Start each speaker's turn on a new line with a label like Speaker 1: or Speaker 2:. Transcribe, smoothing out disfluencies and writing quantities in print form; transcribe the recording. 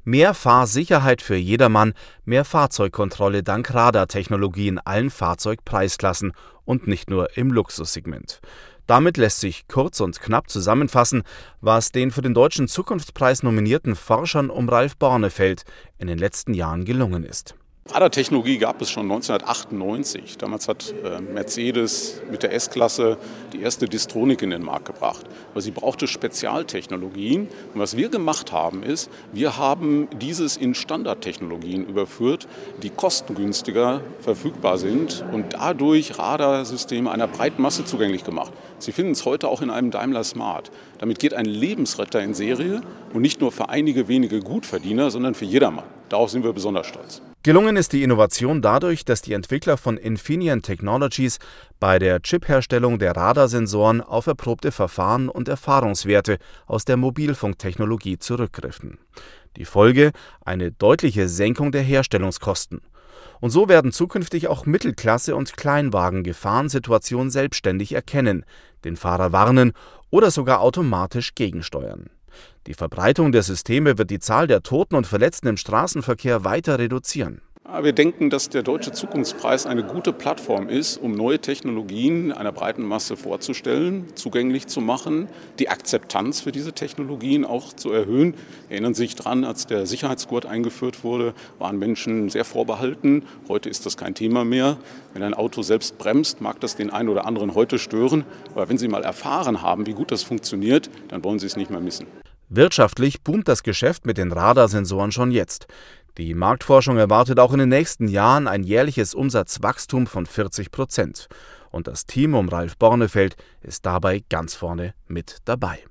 Speaker 1: Mehr Fahrsicherheit für jedermann, mehr Fahrzeugkontrolle dank Radartechnologie in allen Fahrzeugpreisklassen und nicht nur im Luxussegment. Damit lässt sich kurz und knapp zusammenfassen, was den für den Deutschen Zukunftspreis nominierten Forschern um Ralf Bornefeld in den letzten Jahren gelungen ist.
Speaker 2: Radartechnologie gab es schon 1998. Damals hat Mercedes mit der S-Klasse die erste Distronic in den Markt gebracht. Aber sie brauchte Spezialtechnologien. Und was wir gemacht haben, ist, wir haben dieses in Standardtechnologien überführt, die kostengünstiger verfügbar sind und dadurch Radarsysteme einer breiten Masse zugänglich gemacht. Sie finden es heute auch in einem Daimler Smart. Damit geht ein Lebensretter in Serie und nicht nur für einige wenige Gutverdiener, sondern für jedermann. Darauf sind wir besonders stolz.
Speaker 1: Gelungen ist die Innovation dadurch, dass die Entwickler von Infineon Technologies bei der Chipherstellung der Radarsensoren auf erprobte Verfahren und Erfahrungswerte aus der Mobilfunktechnologie zurückgriffen. Die Folge: eine deutliche Senkung der Herstellungskosten. Und so werden zukünftig auch Mittelklasse- und Kleinwagen Gefahrensituationen selbstständig erkennen, den Fahrer warnen oder sogar automatisch gegensteuern. Die Verbreitung der Systeme wird die Zahl der Toten und Verletzten im Straßenverkehr weiter reduzieren.
Speaker 2: Wir denken, dass der Deutsche Zukunftspreis eine gute Plattform ist, um neue Technologien einer breiten Masse vorzustellen, zugänglich zu machen, die Akzeptanz für diese Technologien auch zu erhöhen. Erinnern Sie sich daran, als der Sicherheitsgurt eingeführt wurde, waren Menschen sehr vorbehalten. Heute ist das kein Thema mehr. Wenn ein Auto selbst bremst, mag das den einen oder anderen heute stören. Aber wenn Sie mal erfahren haben, wie gut das funktioniert, dann wollen Sie es nicht mehr missen.
Speaker 1: Wirtschaftlich boomt das Geschäft mit den Radarsensoren schon jetzt. Die Marktforschung erwartet auch in den nächsten Jahren ein jährliches Umsatzwachstum von 40%. Und das Team um Ralf Bornefeld ist dabei ganz vorne mit dabei.